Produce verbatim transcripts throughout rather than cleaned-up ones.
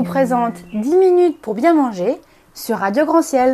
vous présente dix minutes pour bien manger sur Radio Grand Ciel.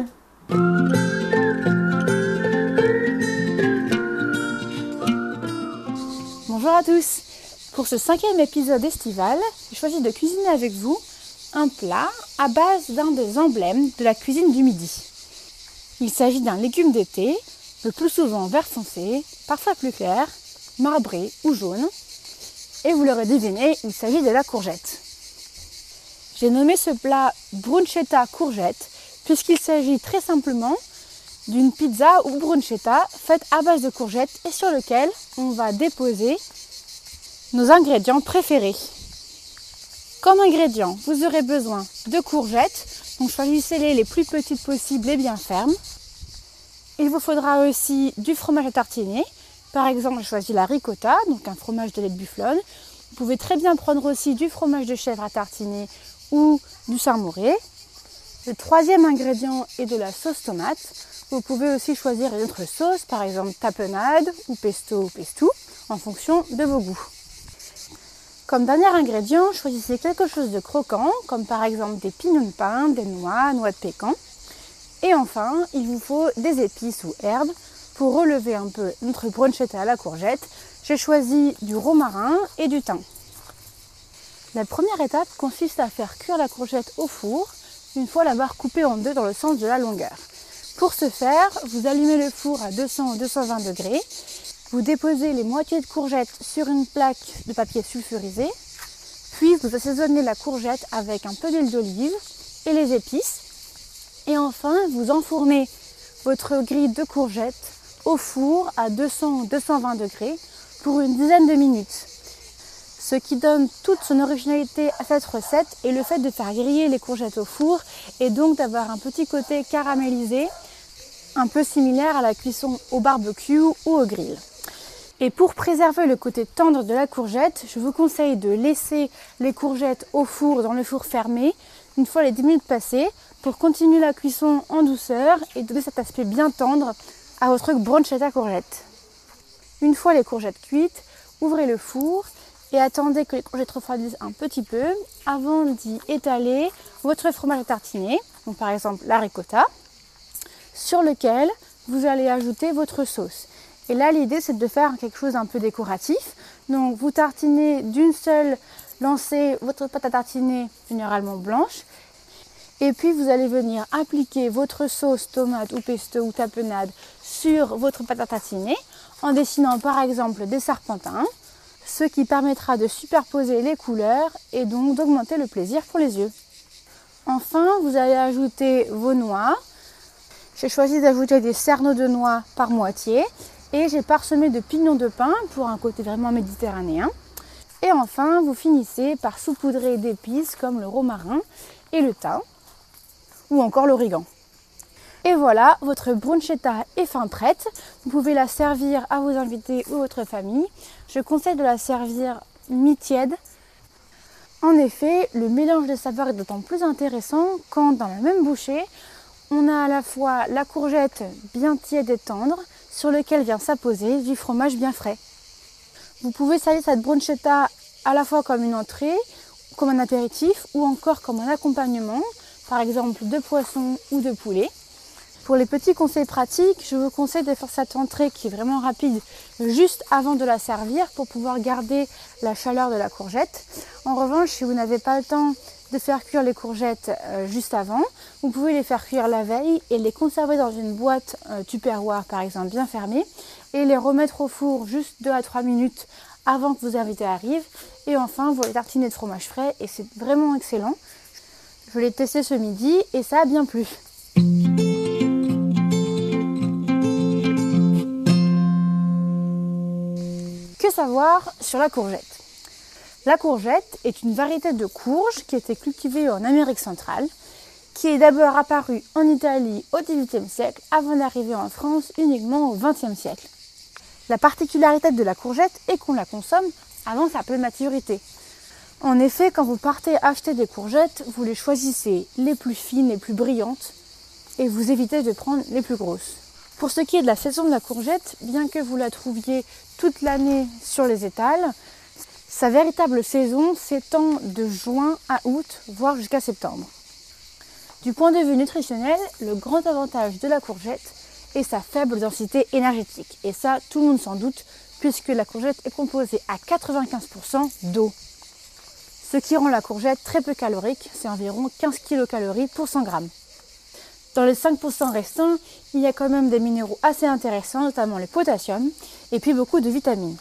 Bonjour à tous. Pour ce cinquième épisode estival, j'ai choisi de cuisiner avec vous un plat à base d'un des emblèmes de la cuisine du Midi. Il s'agit d'un légume d'été, le plus souvent vert foncé, parfois plus clair, marbré ou jaune. Et vous l'aurez deviné, il s'agit de la courgette. J'ai nommé ce plat bruschetta courgette puisqu'il s'agit très simplement d'une pizza ou bruschetta faite à base de courgettes et sur lequel on va déposer nos ingrédients préférés. Comme ingrédients, vous aurez besoin de courgettes, donc choisissez-les les plus petites possibles et bien fermes. Il vous faudra aussi du fromage à tartiner. Par exemple, j'ai choisi la ricotta, donc un fromage de lait de bufflone. Vous pouvez très bien prendre aussi du fromage de chèvre à tartiner ou du samouré. Le troisième ingrédient est de la sauce tomate. Vous pouvez aussi choisir une autre sauce, par exemple tapenade ou pesto ou pestou, en fonction de vos goûts. Comme dernier ingrédient, choisissez quelque chose de croquant, comme par exemple des pignons de pain, des noix, noix de pécan. Et enfin, il vous faut des épices ou herbes pour relever un peu notre bruschetta à la courgette. J'ai choisi du romarin et du thym. La première étape consiste à faire cuire la courgette au four, une fois la barre coupée en deux dans le sens de la longueur. Pour ce faire, vous allumez le four à deux cents à deux cent vingt degrés. Vous déposez les moitiés de courgettes sur une plaque de papier sulfurisé, puis vous assaisonnez la courgette avec un peu d'huile d'olive et les épices. Et enfin, vous enfournez votre grille de courgettes au four à deux cents à deux cent vingt degrés pour une dizaine de minutes. Ce qui donne toute son originalité à cette recette est le fait de faire griller les courgettes au four et donc d'avoir un petit côté caramélisé, un peu similaire à la cuisson au barbecue ou au grill. Et pour préserver le côté tendre de la courgette, je vous conseille de laisser les courgettes au four, dans le four fermé, une fois les dix minutes passées, pour continuer la cuisson en douceur et donner cet aspect bien tendre à votre bruschetta courgette. Une fois les courgettes cuites, ouvrez le four et attendez que les courgettes refroidissent un petit peu avant d'y étaler votre fromage à tartiner, donc par exemple la ricotta, sur lequel vous allez ajouter votre sauce. Et là, l'idée, c'est de faire quelque chose un peu décoratif. Donc, vous tartinez d'une seule lancée votre pâte à tartiner, généralement blanche. Et puis, vous allez venir appliquer votre sauce tomate ou pesto ou tapenade sur votre pâte à tartiner en dessinant par exemple des serpentins, ce qui permettra de superposer les couleurs et donc d'augmenter le plaisir pour les yeux. Enfin, vous allez ajouter vos noix. J'ai choisi d'ajouter des cerneaux de noix par moitié. Et j'ai parsemé de pignons de pain pour un côté vraiment méditerranéen. Et enfin, vous finissez par saupoudrer d'épices comme le romarin et le thym ou encore l'origan. Et voilà, votre bruschetta est fin prête. Vous pouvez la servir à vos invités ou votre famille. Je conseille de la servir mi-tiède. En effet, le mélange de saveurs est d'autant plus intéressant quand dans la même bouchée, on a à la fois la courgette bien tiède et tendre, sur lequel vient s'apposer du fromage bien frais. Vous pouvez servir cette bruschetta à la fois comme une entrée, comme un apéritif ou encore comme un accompagnement, par exemple de poisson ou de poulet. Pour les petits conseils pratiques, je vous conseille de faire cette entrée qui est vraiment rapide juste avant de la servir pour pouvoir garder la chaleur de la courgette. En revanche, si vous n'avez pas le temps de faire cuire les courgettes euh, juste avant, vous pouvez les faire cuire la veille et les conserver dans une boîte euh, Tupperware par exemple bien fermée et les remettre au four juste deux à trois minutes avant que vos invités arrivent et enfin vous les tartinez de fromage frais et c'est vraiment excellent. Je l'ai testé ce midi et ça a bien plu. Que savoir sur la courgette ? La courgette est une variété de courge qui a été cultivée en Amérique centrale, qui est d'abord apparue en Italie au dix-huitième siècle avant d'arriver en France uniquement au vingtième siècle. La particularité de la courgette est qu'on la consomme avant sa pleine maturité. En effet, quand vous partez acheter des courgettes, vous les choisissez les plus fines, les plus brillantes et vous évitez de prendre les plus grosses. Pour ce qui est de la saison de la courgette, bien que vous la trouviez toute l'année sur les étals, Sa véritable saison s'étend de juin à août, voire jusqu'à septembre. Du point de vue nutritionnel, le grand avantage de la courgette est sa faible densité énergétique. Et ça, tout le monde s'en doute, puisque la courgette est composée à quatre-vingt-quinze pour cent d'eau. Ce qui rend la courgette très peu calorique, c'est environ quinze kilocalories pour cent grammes. Dans les cinq pour cent restants, il y a quand même des minéraux assez intéressants, notamment le potassium, et puis beaucoup de vitamines.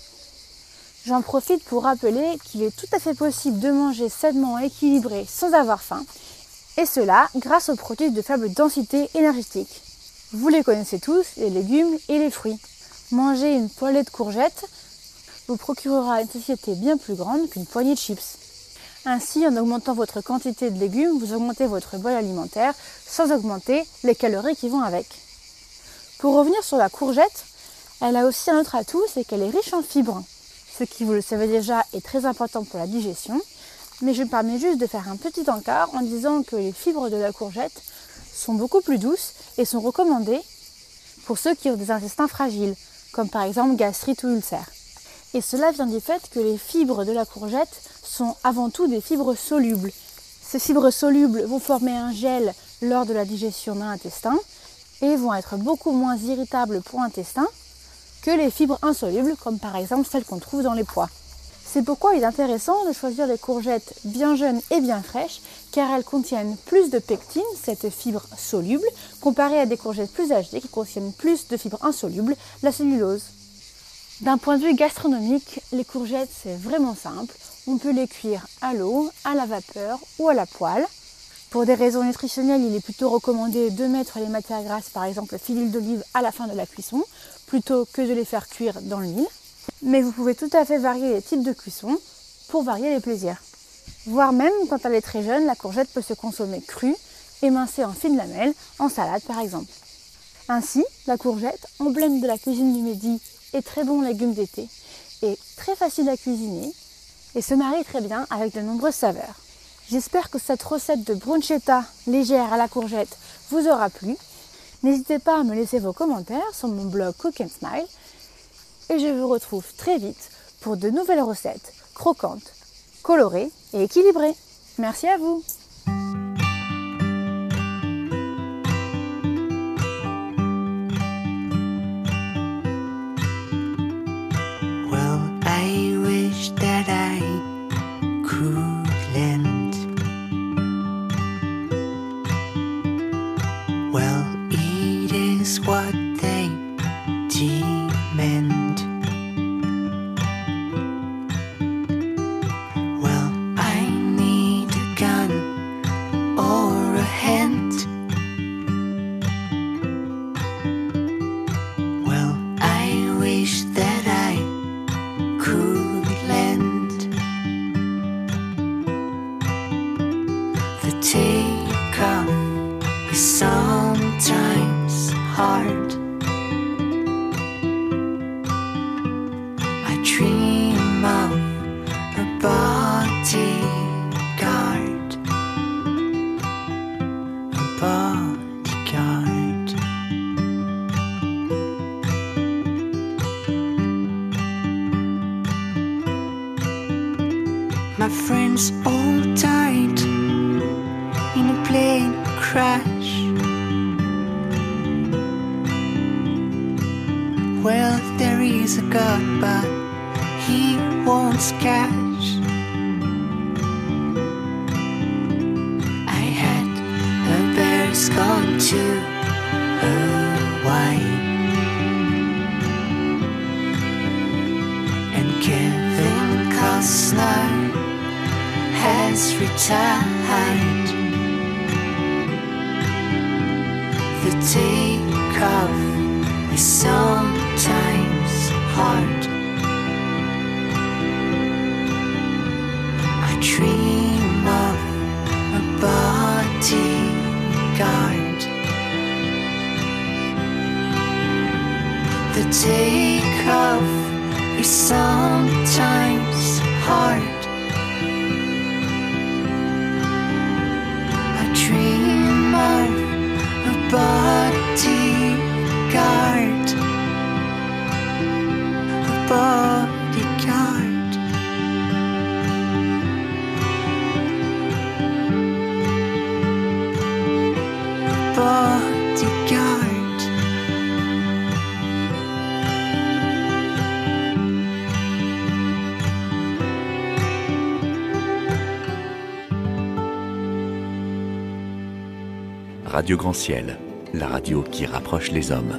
J'en profite pour rappeler qu'il est tout à fait possible de manger sainement équilibré sans avoir faim, et cela grâce aux produits de faible densité énergétique. Vous les connaissez tous, les légumes et les fruits. Manger une poêlée de courgettes vous procurera une satiété bien plus grande qu'une poignée de chips. Ainsi, en augmentant votre quantité de légumes, vous augmentez votre bol alimentaire sans augmenter les calories qui vont avec. Pour revenir sur la courgette, elle a aussi un autre atout, c'est qu'elle est riche en fibres. Ce qui, vous le savez déjà, est très important pour la digestion. Mais je me permets juste de faire un petit encart en disant que les fibres de la courgette sont beaucoup plus douces et sont recommandées pour ceux qui ont des intestins fragiles, comme par exemple gastrite ou ulcère. Et cela vient du fait que les fibres de la courgette sont avant tout des fibres solubles. Ces fibres solubles vont former un gel lors de la digestion dans l'intestin et vont être beaucoup moins irritables pour l'intestin que les fibres insolubles, comme par exemple celles qu'on trouve dans les pois. C'est pourquoi il est intéressant de choisir des courgettes bien jeunes et bien fraîches, car elles contiennent plus de pectine, cette fibre soluble, comparée à des courgettes plus âgées qui contiennent plus de fibres insolubles, la cellulose. D'un point de vue gastronomique, les courgettes c'est vraiment simple. On peut les cuire à l'eau, à la vapeur ou à la poêle. Pour des raisons nutritionnelles, il est plutôt recommandé de mettre les matières grasses, par exemple l'huile d'olive, à la fin de la cuisson, plutôt que de les faire cuire dans l'huile. Mais vous pouvez tout à fait varier les types de cuisson pour varier les plaisirs. Voire même, quand elle est très jeune, la courgette peut se consommer crue, émincée en fines lamelles, en salade par exemple. Ainsi, la courgette, emblème de la cuisine du Midi et très bon légume d'été, est très facile à cuisiner et se marie très bien avec de nombreuses saveurs. J'espère que cette recette de bruschetta légère à la courgette vous aura plu. N'hésitez pas à me laisser vos commentaires sur mon blog Cook and Smile. Et je vous retrouve très vite pour de nouvelles recettes croquantes, colorées et équilibrées. Merci à vous! Well, I wish that I could lend. Well, it is what they demand. Sometimes hard. I dream of a bodyguard, a bodyguard. My friends all died in a plane crash. Well, there is a God, but He wants cash. I had a bear's gone to Hawaii, and Kevin Costner has retired. The takeoff is sometimes hard. I dream of a bodyguard. The takeoff is sometimes hard. I dream of a bodyguard, a bodyguard. Radio Grand Ciel, la radio qui rapproche les hommes.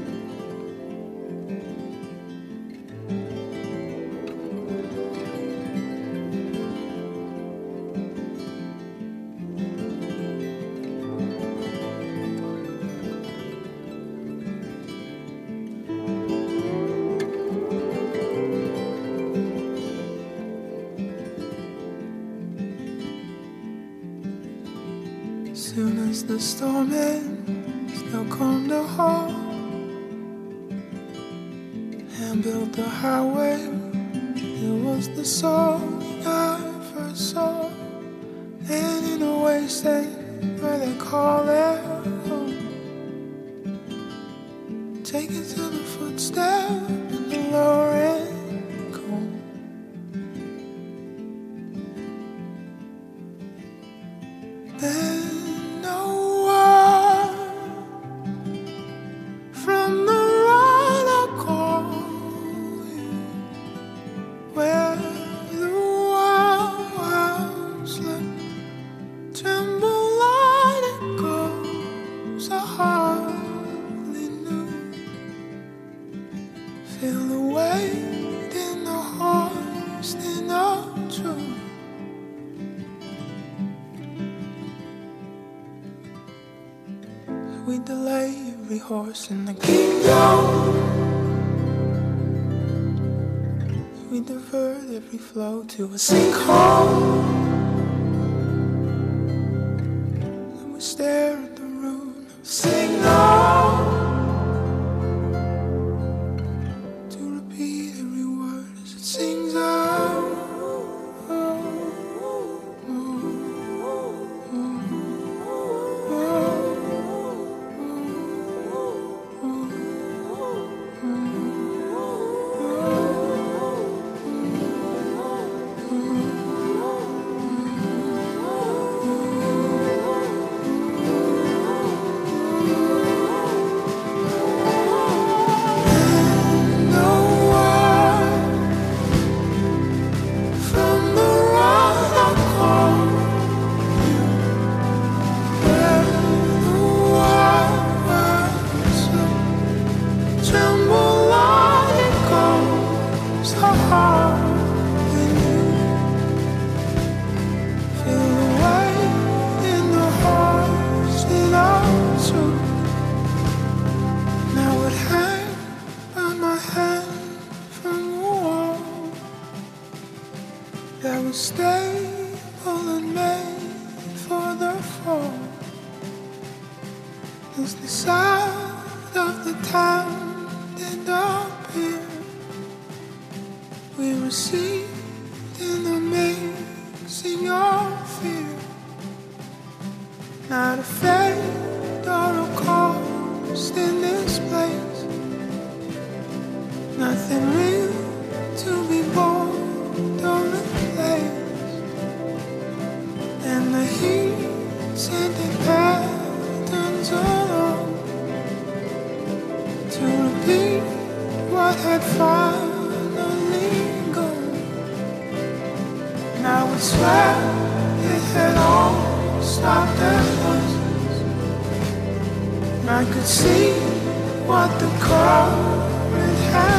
Soon as the storm ends, they'll come to halt and build the highway. It was the song I first saw, and in a wasteland where they call it home. Take it to the footstep in the lowering comb. Then we delay every horse in the kingdom. We divert every flow to a sinkhole. And we stare at the ruin of a signal to repeat every word as it sings out. That was stable and made for the fall. As the side of the town did appear, we received in amazing of fear. Not a fate or a cost in this place. Nothing real to be born. Don't and the heat sending patterns along to repeat what had finally gone. And I would swear it had all stopped at once. And I could see what the current had